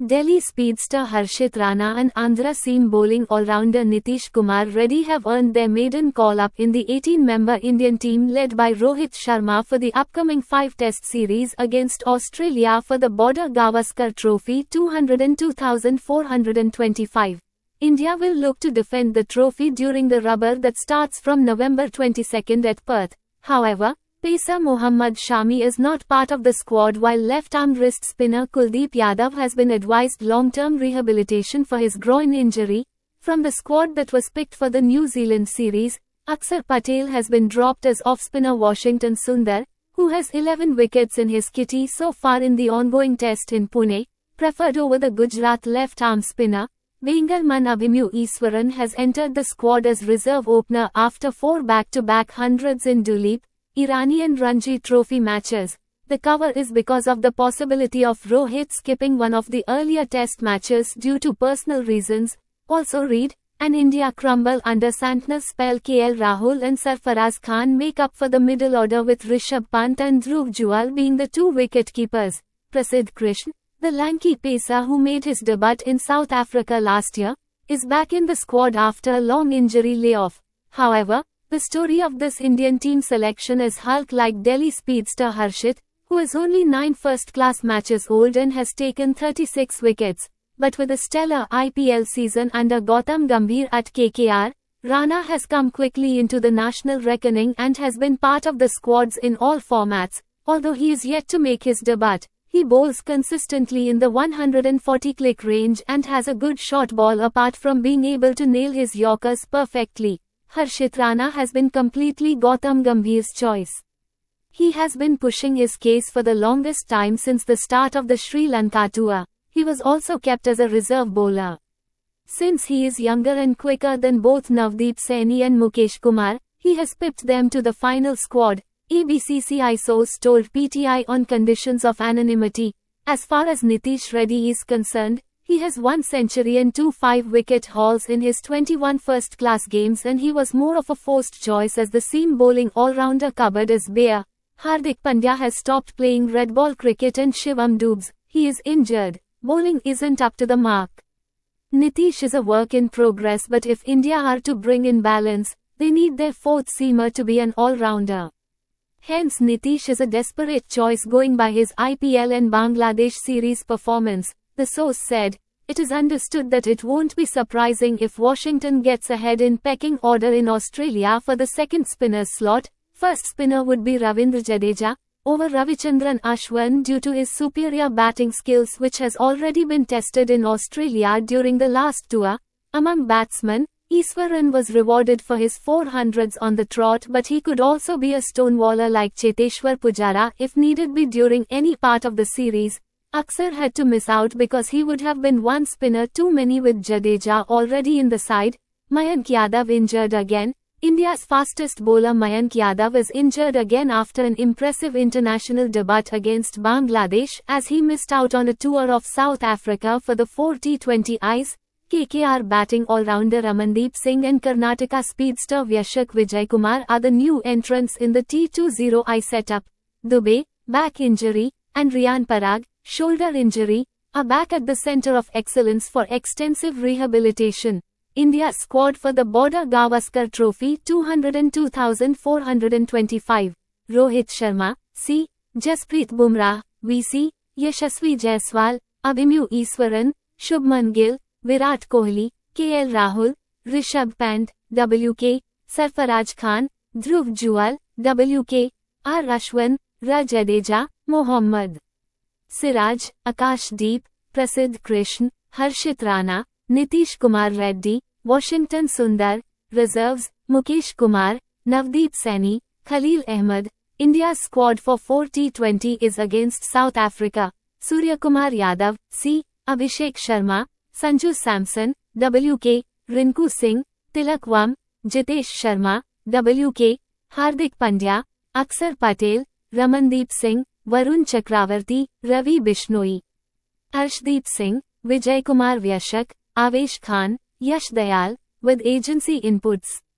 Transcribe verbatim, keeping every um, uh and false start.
Delhi speedster Harshit Rana and Andhra seam bowling all-rounder Nitish Kumar Reddy have earned their maiden call-up in the eighteen-member Indian team led by Rohit Sharma for the upcoming five-test series against Australia for the Border Gavaskar Trophy two oh two four twenty-five. India will look to defend the trophy during the rubber that starts from November twenty-second at Perth. However, pacer Mohammad Shami is not part of the squad while left-arm wrist spinner Kuldeep Yadav has been advised long-term rehabilitation for his groin injury. From the squad that was picked for the New Zealand series, Akshar Patel has been dropped as off-spinner Washington Sundar, who has eleven wickets in his kitty so far in the ongoing test in Pune, preferred over the Gujarat left-arm spinner. Bengalman Abhimanyu Easwaran has entered the squad as reserve opener after four back-to-back hundreds in Duleep, Iranian Ranji Trophy matches. The cover is because of the possibility of Rohit skipping one of the earlier test matches due to personal reasons. Also read, and India crumble under Santner's spell. K L Rahul and Sarfaraz Khan make up for the middle order with Rishabh Pant and Dhruv Jewell being the two wicket keepers. Prasidh Krishna, the lanky pacer who made his debut in South Africa last year, is back in the squad after a long injury layoff. However, the story of this Indian team selection is Hulk-like Delhi speedster Harshit, who is only nine first-class matches old and has taken thirty-six wickets. But with a stellar I P L season under Gautam Gambhir at K K R, Rana has come quickly into the national reckoning and has been part of the squads in all formats. Although he is yet to make his debut, he bowls consistently in the one forty click range and has a good short ball apart from being able to nail his Yorkers perfectly. Harshit Rana has been completely Gautam Gambhir's choice. He has been pushing his case for the longest time since the start of the Sri Lanka tour. He was also kept as a reserve bowler. Since he is younger and quicker than both Navdeep Saini and Mukesh Kumar, he has pipped them to the final squad, A B C C I source told P T I on conditions of anonymity. As far as Nitish Reddy is concerned, he has one century and two five-wicket hauls in his twenty-one first-class games and he was more of a forced choice as the seam bowling all-rounder cupboard is bare. Hardik Pandya has stopped playing red ball cricket and Shivam Dubes, he is injured. Bowling isn't up to the mark. Nitish is a work in progress, but if India are to bring in balance, they need their fourth seamer to be an all-rounder. Hence Nitish is a desperate choice going by his I P L and Bangladesh series performance. The source said, "It is understood that it won't be surprising if Washington gets ahead in pecking order in Australia for the second spinner's slot. First spinner would be Ravindra Jadeja, over Ravichandran Ashwin due to his superior batting skills which has already been tested in Australia during the last tour. Among batsmen, Easwaran was rewarded for his four hundreds on the trot, but he could also be a stonewaller like Cheteshwar Pujara if needed be during any part of the series. Akshar had to miss out because he would have been one spinner too many with Jadeja already in the side. Mayank Yadav injured again. India's fastest bowler Mayank Yadav is injured again after an impressive international debut against Bangladesh as he missed out on a tour of South Africa for the four T twenty Is. K K R batting all-rounder Amandeep Singh and Karnataka speedster Vyashak Vijaykumar are the new entrants in the T twenty I setup. Dubey, back injury, and Riyan Parag, shoulder injury, are back at the center of excellence for extensive rehabilitation. India's squad for the Border Gavaskar Trophy two oh two four twenty-five. Rohit Sharma, C. Jasprit Bumrah, V C. Yashasvi Jaiswal, Abhimanyu Easwaran, Shubman Gill, Virat Kohli, K L Rahul, Rishabh Pant, W K, Sarfaraz Khan, Dhruv Jewell, W K, R Ashwin, Ra Jadeja, Mohammad Siraj, Akashdeep, Prasidh Krishna, Harshit Rana, Nitish Kumar Reddy, Washington Sundar. Reserves, Mukesh Kumar, Navdeep Saini, Khalil Ahmed. India's squad for four T twenty is against South Africa. Suryakumar Yadav, C. Abhishek Sharma, Sanju Samson, W K, Rinku Singh, Tilak Wam, Jitesh Sharma, W K, Hardik Pandya, Akshar Patel, Ramandeep Singh, Varun Chakravarti, Ravi Bishnoi, Arshdeep Singh, Vijay Kumar Vyashak, Avesh Khan, Yash Dayal, with agency inputs.